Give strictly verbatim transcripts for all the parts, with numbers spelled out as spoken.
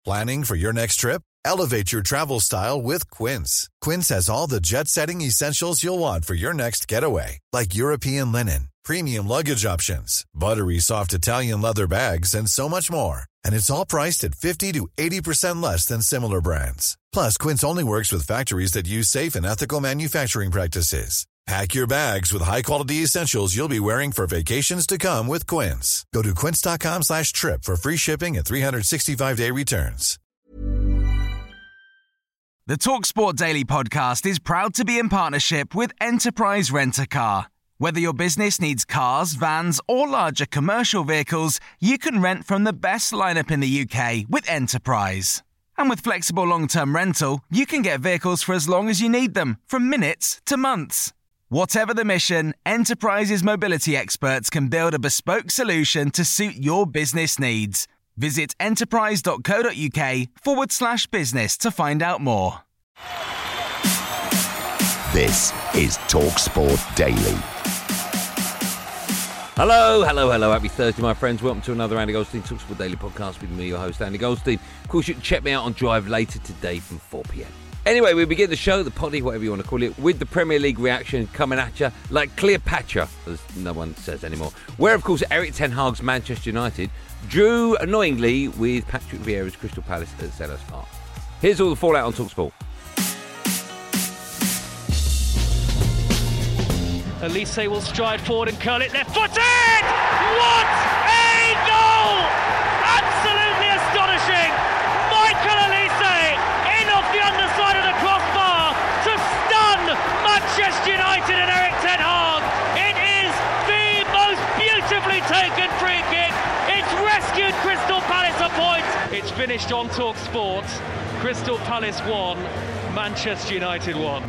Planning for your next trip? Elevate your travel style with Quince. Quince has all the jet-setting essentials you'll want for your next getaway, like European linen, premium luggage options, buttery soft Italian leather bags, and so much more. And it's all priced at fifty to eighty percent less than similar brands. Plus, Quince only works with factories that use safe and ethical manufacturing practices. Pack your bags with high-quality essentials you'll be wearing for vacations to come with Quince. Go to quince.com slash trip for free shipping and three sixty-five day returns. The TalkSport Daily podcast is proud to be in partnership with Enterprise Rent-A-Car. Whether your business needs cars, vans, or larger commercial vehicles, you can rent from the best lineup in the U K with Enterprise. And with flexible long-term rental, you can get vehicles for as long as you need them, from minutes to months. Whatever the mission, Enterprise's mobility experts can build a bespoke solution to suit your business needs. Visit enterprise.co.uk forward slash business to find out more. This is TalkSport Daily. Hello, hello, hello. Happy Thursday, my friends. Welcome to another Andy Goldstein TalkSport Daily podcast with me, your host, Andy Goldstein. Of course, you can check me out on Drive later today from four p.m. Anyway, we begin the show, the poddy, whatever you want to call it, with the Premier League reaction coming at you like Cleopatra, as no one says anymore. Where, of course, Erik ten Hag's Manchester United drew annoyingly with Patrick Vieira's Crystal Palace at Selhurst Park. Here's all the fallout on TalkSport. Elise will stride forward and curl it left-footed! What a goal! Absolutely astonishing! Michael Elise in off the underside of the crossbar to stun Manchester United and Erik ten Hag. It is the most beautifully taken free kick. It's rescued Crystal Palace a point. It's finished on TalkSport. Crystal Palace won, Manchester United won.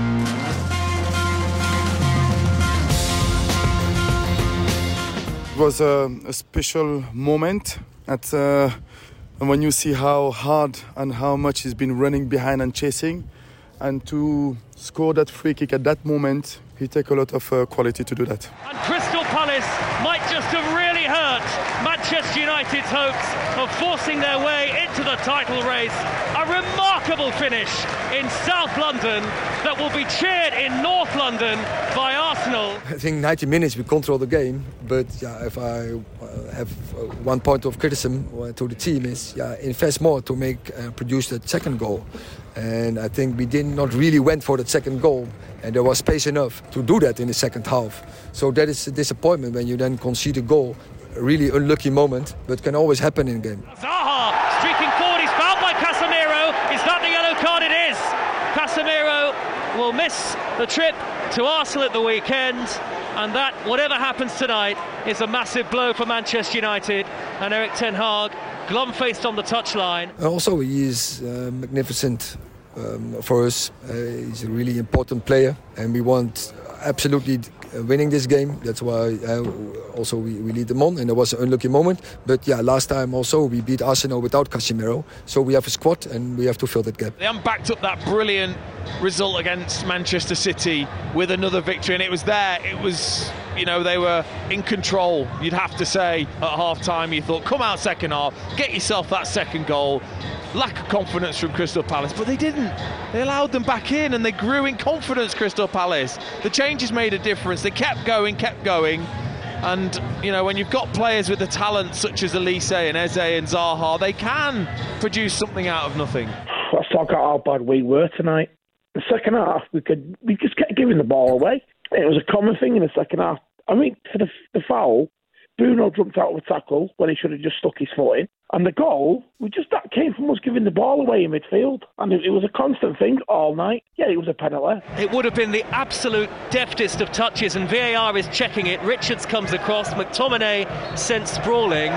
It was a, a special moment at, uh, and when you see how hard and how much he's been running behind and chasing, and to score that free kick at that moment, he takes a lot of uh, quality to do that. And Crystal Palace might just have really hurt Manchester United's hopes of forcing their way into the title race. A remarkable finish in South London that will be cheered in North London by Arsenal. I think ninety minutes we control the game, but yeah, if I uh, have uh, one point of criticism to the team is yeah, invest more to make uh, produce that second goal. And I think we did not really went for that second goal, and there was space enough to do that in the second half. So that is a disappointment when you then concede a goal. A really unlucky moment, but can always happen in a game. Zaha streaking forward, he's fouled by Casemiro. Is that the yellow card? It is. Casemiro will miss the trip to Arsenal at the weekend, and that, whatever happens tonight, is a massive blow for Manchester United and Erik ten Hag, glum-faced on the touchline. Also, he is uh, magnificent um, for us. Uh, he's a really important player, and we want absolutely winning this game. That's why uh, also we, we lead them on, and there was an unlucky moment. But yeah, last time also we beat Arsenal without Casemiro, so we have a squad and we have to fill that gap. They haven't backed up that brilliant result against Manchester City with another victory, and it was there. It was, you know, they were in control, you'd have to say. At half-time you thought, come out second half, get yourself that second goal. Lack of confidence from Crystal Palace, but they didn't. They allowed them back in and they grew in confidence, Crystal Palace. The changes made a difference. They kept going, kept going. And, you know, when you've got players with the talent such as Elise and Eze and Zaha, they can produce something out of nothing. Let's talk about how bad we were tonight. The second half, we could we just kept giving the ball away. It was a common thing in the second half. I mean, for the, the foul, Bruno jumped out of a tackle when he should have just stuck his foot in. And the goal, we just that came from us giving the ball away in midfield. And it, it was a constant thing all night. Yeah, it was a penalty. It would have been the absolute deftest of touches, and V A R is checking it. Richards comes across, McTominay sent sprawling,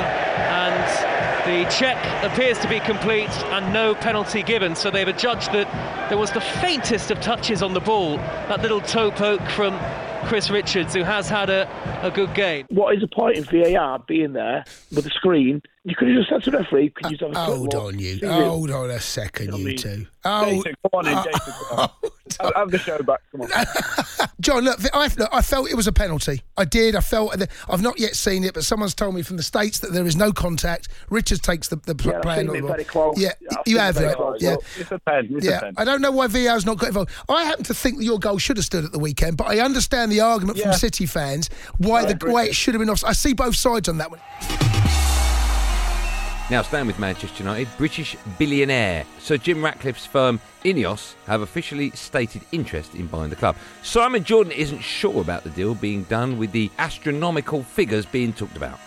and the check appears to be complete and no penalty given. So they've adjudged that there was the faintest of touches on the ball, that little toe poke from Chris Richards, who has had a, a good game. What is the point in V A R being there with the screen? You could have just said to the referee, could you just have a uh, Hold on, you. Hold on a second, you, you two. Oh, Jason, come on in, Jason, come on. Have, have the show back. Come on. John, look I, look, I felt it was a penalty. I did. I felt. I've not yet seen it, but someone's told me from the States that there is no contact. Richards takes the, the yeah, play. I've seen it very close. Yeah, yeah you have. it. Right? Yeah. It's a pen. It's yeah. a pen. I don't know why V A R's not got involved. I happen to think that your goal should have stood at the weekend, but I understand the argument yeah. from City fans why I the why it should have been off. I see both sides on that one. Now, staying with Manchester United, British billionaire Sir Jim Ratcliffe's firm Ineos have officially stated interest in buying the club. Simon Jordan isn't sure about the deal being done with the astronomical figures being talked about.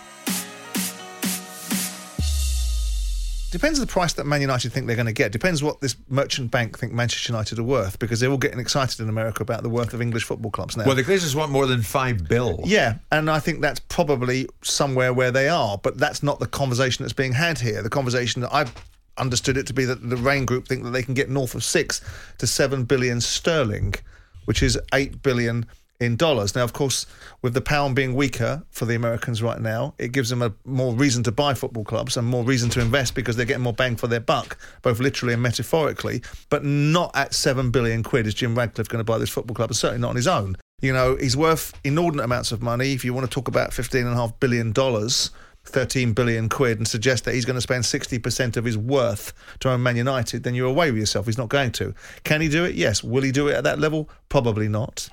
Depends on the price that Man United think they're going to get. Depends what this merchant bank think Manchester United are worth, because they're all getting excited in America about the worth of English football clubs now. Well, the Glazers want more than five bill. Yeah, and I think that's probably somewhere where they are, but that's not the conversation that's being had here. The conversation that I've understood it to be that the Rain Group think that they can get north of six to seven billion sterling, which is eight billion in dollars. Now, of course, with the pound being weaker for the Americans right now, it gives them a more reason to buy football clubs and more reason to invest because they're getting more bang for their buck, both literally and metaphorically, but not at seven billion quid is Jim Ratcliffe going to buy this football club, and certainly not on his own. You know, he's worth inordinate amounts of money. If you want to talk about fifteen point five billion dollars, thirteen billion quid, and suggest that he's going to spend sixty percent of his worth to own Man United, then you're away with yourself. He's not going to. Can he do it? Yes. Will he do it at that level? Probably not.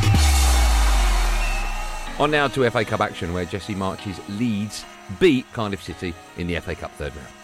On now to F A Cup action, where Jesse March's Leeds beat Cardiff City in the F A Cup third round.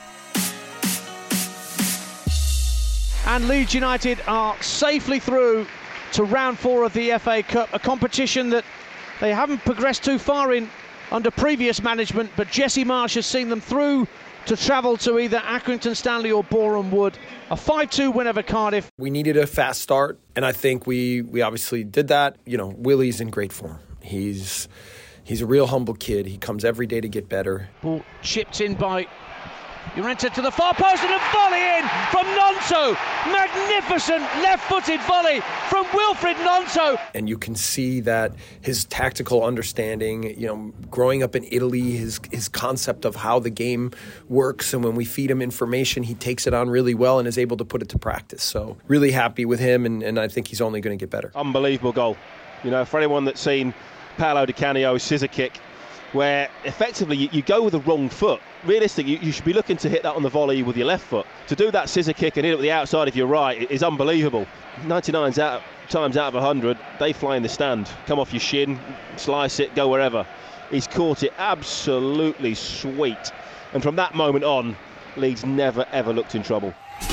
And Leeds United are safely through to round four of the F A Cup, a competition that they haven't progressed too far in under previous management, but Jesse Marsh has seen them through to travel to either Accrington Stanley or Boreham Wood. A five two win over Cardiff. We needed a fast start, and I think we, we obviously did that. You know, Willie's in great form. He's he's a real humble kid. He comes every day to get better. Ball chipped in by Llorente to the far post and a volley in from Nonso. Magnificent left-footed volley from Wilfried Nonso. And you can see that his tactical understanding, you know, growing up in Italy, his his concept of how the game works, and when we feed him information, he takes it on really well and is able to put it to practice. So really happy with him, and, and I think he's only going to get better. Unbelievable goal. You know, for anyone that's seen Paolo Di Canio's scissor kick, where effectively you, you go with the wrong foot. Realistically, you, you should be looking to hit that on the volley with your left foot. To do that scissor kick and hit it with the outside of your right is unbelievable. ninety-nine out, times out of one hundred, they fly in the stand. Come off your shin, slice it, go wherever. He's caught it absolutely sweet. And from that moment on, Leeds never ever looked in trouble.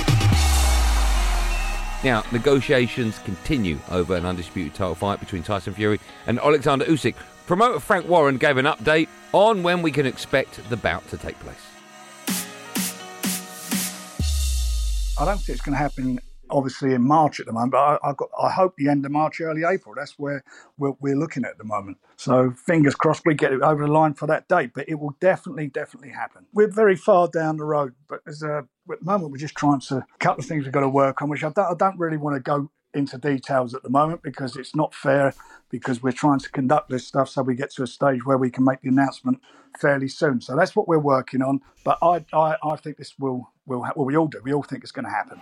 Now, negotiations continue over an undisputed title fight between Tyson Fury and Alexander Usyk. Promoter Frank Warren gave an update on when we can expect the bout to take place. I don't think it's going to happen, obviously, in March at the moment, but I, I, got, I hope the end of March, early April. That's where we're, we're looking at the moment. So fingers crossed we get it over the line for that date, but it will definitely, definitely happen. We're very far down the road, but there's a, at the moment we're just trying to, a couple of things we've got to work on, which I don't, I don't really want to go into details at the moment because it's not fair, because we're trying to conduct this stuff so we get to a stage where we can make the announcement fairly soon. So that's what we're working on. But I I, I think this will, will ha- well, we all do. We all think it's going to happen.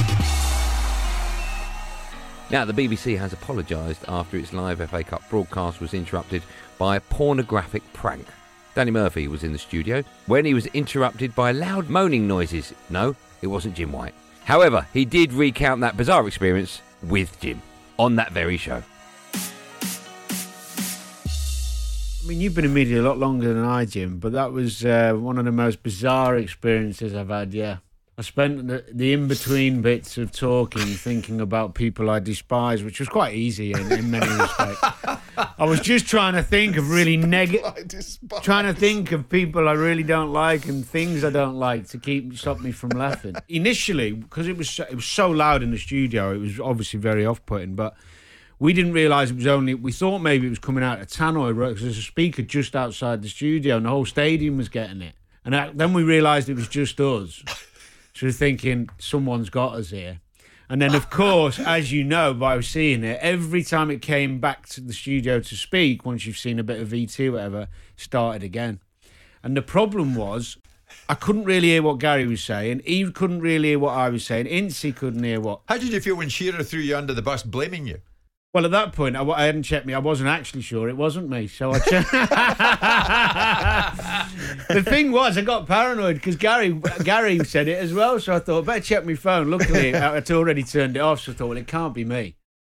Now, the B B C has apologised after its live F A Cup broadcast was interrupted by a pornographic prank. Danny Murphy was in the studio when he was interrupted by loud moaning noises. No, it wasn't Jim White. However, he did recount that bizarre experience with Jim on that very show. I mean, you've been in media a lot longer than I, Jim, but that was uh, one of the most bizarre experiences I've had, yeah. I spent the, the in-between bits of talking thinking about people I despise, which was quite easy in, in many respects. I was just trying to think of really negative... Trying to think of people I really don't like and things I don't like to keep stop me from laughing. Initially, because it was, so, it was so loud in the studio, it was obviously very off-putting, but we didn't realise it was only... We thought maybe it was coming out of Tannoy, because there's a speaker just outside the studio and the whole stadium was getting it. And I, then we realised it was just us. So we're thinking, someone's got us here. And then, of course, as you know by seeing it, every time it came back to the studio to speak, once you've seen a bit of V T or whatever, started again. And the problem was, I couldn't really hear what Gary was saying. He couldn't really hear what I was saying. Incy couldn't hear what. How did you feel when Shearer threw you under the bus blaming you? Well, at that point, I, I hadn't checked me. I wasn't actually sure it wasn't me. So I checked. The thing was, I got paranoid because Gary Gary said it as well. So I thought, better check my phone. Luckily, I'd already turned it off. So I thought, well, it can't be me.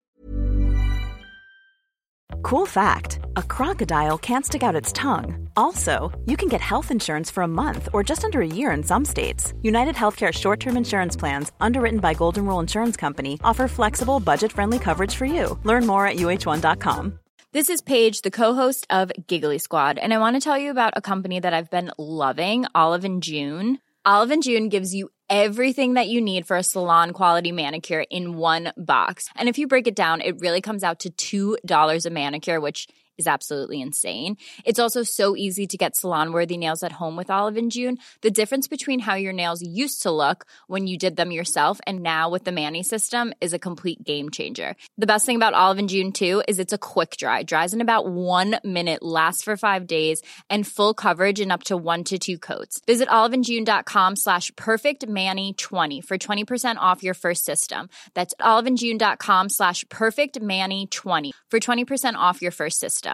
Cool fact, a crocodile can't stick out its tongue. Also, you can get health insurance for a month or just under a year in some states. United Healthcare short-term insurance plans, underwritten by Golden Rule Insurance Company, offer flexible, budget-friendly coverage for you. Learn more at U H one dot com. This is Paige, the co-host of Giggly Squad, and I want to tell you about a company that I've been loving, Olive and June. Olive and June gives you everything that you need for a salon-quality manicure in one box. And if you break it down, it really comes out to two dollars a manicure, which is absolutely insane. It's also so easy to get salon-worthy nails at home with Olive and June. The difference between how your nails used to look when you did them yourself and now with the Mani system is a complete game changer. The best thing about Olive and June, too, is it's a quick dry. Dries in about one minute, lasts for five days, and full coverage in up to one to two coats. Visit oliveandjune.com slash perfectmani20 for twenty percent off your first system. That's oliveandjune.com slash perfectmani20 for twenty percent off your first system.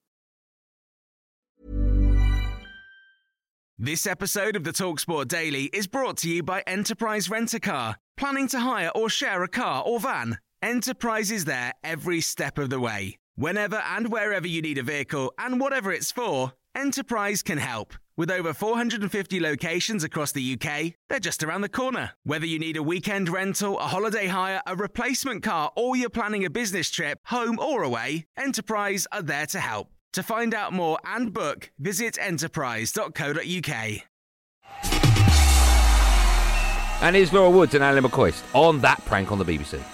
This episode of the TalkSport Daily is brought to you by Enterprise Rent-A-Car. Planning to hire or share a car or van? Enterprise is there every step of the way. Whenever and wherever you need a vehicle and whatever it's for, Enterprise can help. With over four hundred fifty locations across the U K, they're just around the corner. Whether you need a weekend rental, a holiday hire, a replacement car, or you're planning a business trip, home or away, Enterprise are there to help. To find out more and book, visit enterprise dot co dot uk. And here's Laura Woods and Alan McCoist on that prank on the B B C.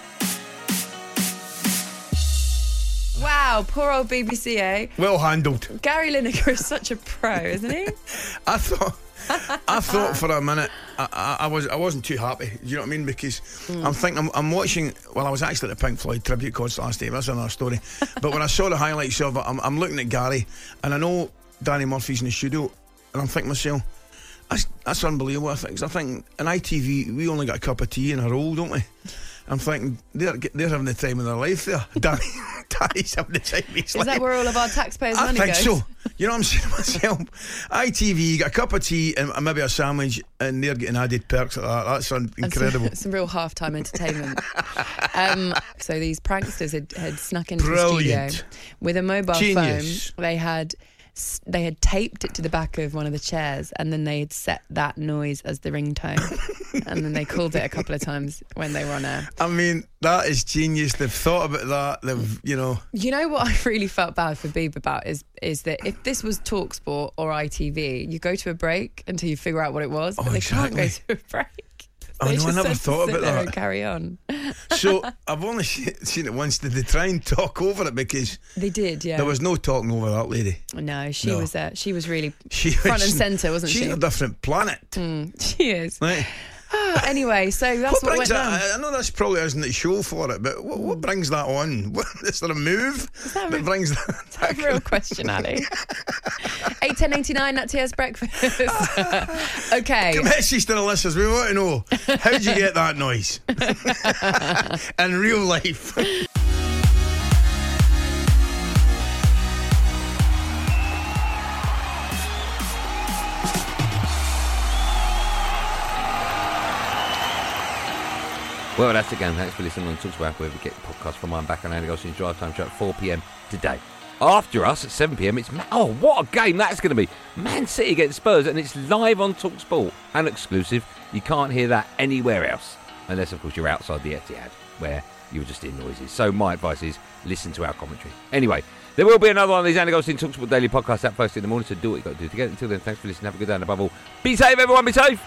Wow, poor old B B C, eh? Well handled. Gary Lineker is such a pro, isn't he? I thought, I thought for a minute, I, I, I was, I wasn't too happy. Do you know what I mean? Because mm. I'm thinking, I'm, I'm watching. Well, I was actually at the Pink Floyd tribute concert last day. That's another story. But when I saw the highlights of it, I'm, I'm looking at Gary, and I know Danny Murphy's in the studio, and I'm thinking to myself, that's, that's unbelievable. I think, 'cause I think in I T V we only got a cup of tea and a roll, don't we? I'm thinking they're they're having the time of their life there. Danny, Danny's having the time of his Is life. that where all of our taxpayers' I money think goes? so. You know what I'm saying to myself? I T V, you got a cup of tea and maybe a sandwich, and they're getting added perks like that. That's un- incredible. Some, some real halftime entertainment. um, so these pranksters had, had snuck into Brilliant. the studio with a mobile Genius. phone. They had they had taped it to the back of one of the chairs, and then they had set that noise as the ringtone, and then they called it a couple of times when they were on air. I mean, that is genius. They've thought about that. They've, you know. You know what I really felt bad for Beeb about is is that if this was TalkSport or I T V, you go to a break until you figure out what it was, but Oh, they exactly. can't go to a break. I They know, I just never have to thought sit about there that. and carry on. So I've only seen it once. Did they try and talk over it? Because They did, yeah. there was no talking over that lady. No, she No. was uh, she was really She front was- and centre, wasn't she's she? a different planet. Mm, she is. Right. Anyway, so that's what, brings went down. that? I know this probably isn't the show for it, but what, what brings that on? What, is there a move that, re- brings that? Is that a real question, Ali? eight ten eighty-nine at T S Breakfast. Okay. Message to the listeners. We want to know, how did you get that noise in real life? Well, that's it, gang. Thanks for listening on TalkSport, where we get the podcast from I'm back on Andy Goldstein's Drive Time Show at four p.m. today. After us at seven p.m, it's... Ma- oh, what a game that's going to be. Man City against Spurs, and it's live on TalkSport and exclusive. You can't hear that anywhere else, unless, of course, you're outside the Etihad, where you were just hearing noises. So my advice is listen to our commentary. Anyway, there will be another one of these Andy Goldstein TalkSport Daily podcasts out first in the morning, so do what you've got to do to get it. Until then, thanks for listening. Have a good day, and above all, be safe, everyone. Be safe.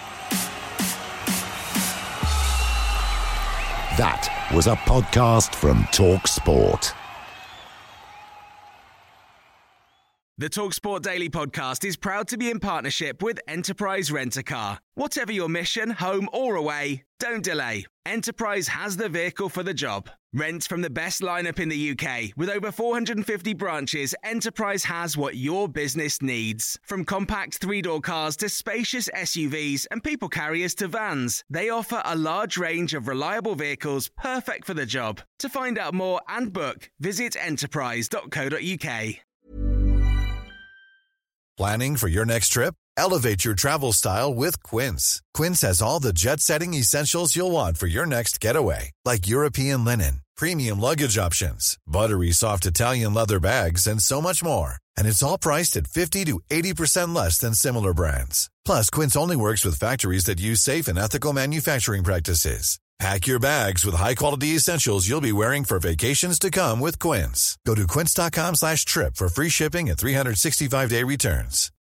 That was a podcast from TalkSport. The TalkSport Daily podcast is proud to be in partnership with Enterprise Rent-A-Car. Whatever your mission, home or away, don't delay. Enterprise has the vehicle for the job. Rent from the best lineup in the U K. With over four hundred fifty branches, Enterprise has what your business needs. From compact three-door cars to spacious S U Vs and people carriers to vans, they offer a large range of reliable vehicles perfect for the job. To find out more and book, visit enterprise dot co dot uk. Planning for your next trip? Elevate your travel style with Quince. Quince has all the jet-setting essentials you'll want for your next getaway, like European linen, premium luggage options, buttery soft Italian leather bags, and so much more. And it's all priced at fifty to eighty percent less than similar brands. Plus, Quince only works with factories that use safe and ethical manufacturing practices. Pack your bags with high-quality essentials you'll be wearing for vacations to come with Quince. Go to quince dot com slash trip for free shipping and three sixty-five day returns.